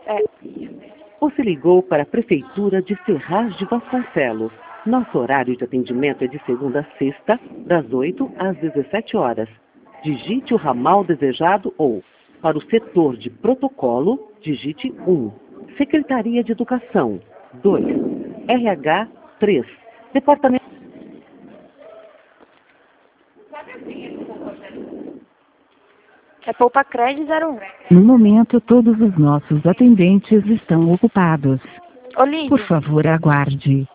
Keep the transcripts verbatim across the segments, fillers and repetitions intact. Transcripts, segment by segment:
É. Você ligou para a Prefeitura de Ferraz de Vasconcelos. Nosso horário de atendimento é de segunda a sexta, das oito às dezessete horas. Digite o ramal desejado ou, para o setor de protocolo, digite um. Secretaria de Educação, dois. R H, três. Departamento... É Poupa Cred zero um. No momento, todos os nossos atendentes estão ocupados. Olívio, Por favor, aguarde.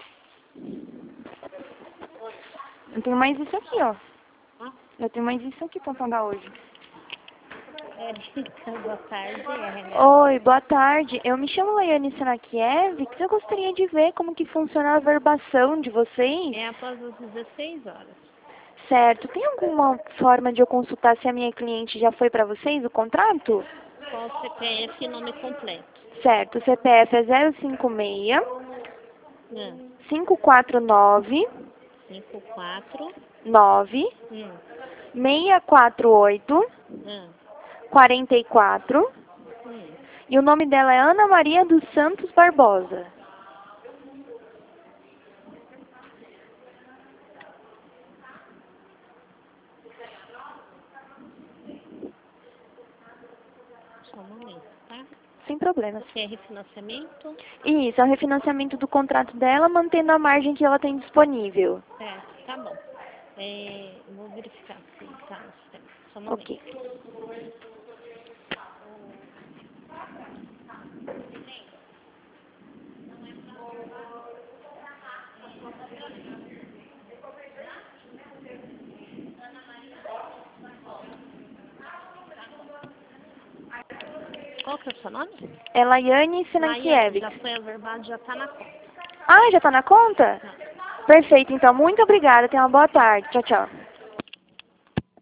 eu tenho mais isso aqui, ó. Eu tenho mais isso aqui pra mandar hoje. Boa tarde, R H. Oi, boa tarde. Eu me chamo Laiane Senakiev. Eu gostaria de ver como que funciona a verbação de vocês. É após as dezesseis horas. Certo. Tem alguma forma de eu consultar se a minha cliente já foi para vocês o contrato? Qual o C P F e nome completo? Certo. O C P F é zero cinco seis, Hum. cinco quatro nove, cinco quatro. nove, Hum. seis quatro oito, Hum. quarenta e quatro. Hum. E o nome dela é Ana Maria dos Santos Barbosa. Só um momento, tá? Sem problemas. Você é refinanciamento? Isso, é o refinanciamento do contrato dela, mantendo a margem que ela tem disponível. Certo, tá bom. É, vou verificar se tá no sistema. Só um momento. Ok. Qual que é o seu nome? É Laiane Laiane, Senakiev. já foi averbado, já tá na conta. Ah, já tá na conta? Não. Perfeito, então. Muito obrigada. Tenha uma boa tarde. Tchau, tchau.